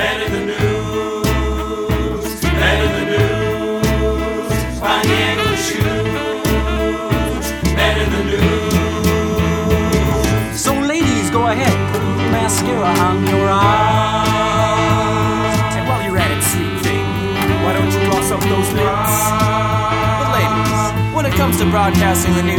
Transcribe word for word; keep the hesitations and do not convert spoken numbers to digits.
Men in the news, men in the news, find the English shoes, men in the news. So ladies, go ahead, put a little mascara on your eyes. And while you're at it, sweet thing, why don't you gloss up those lips? But ladies, when it comes to broadcasting the news,